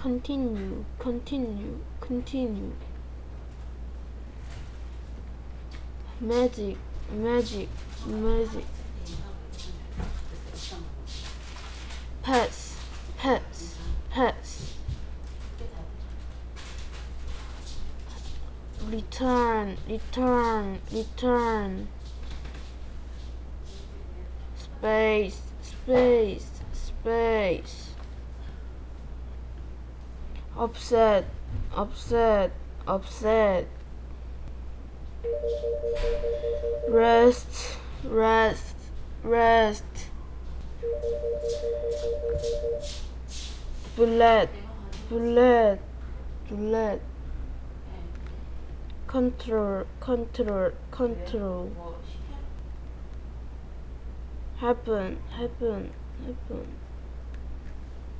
continue. Magic, magic. Pass, pass. Return. Space. Upset. Rest. Bullet. Control. Happen.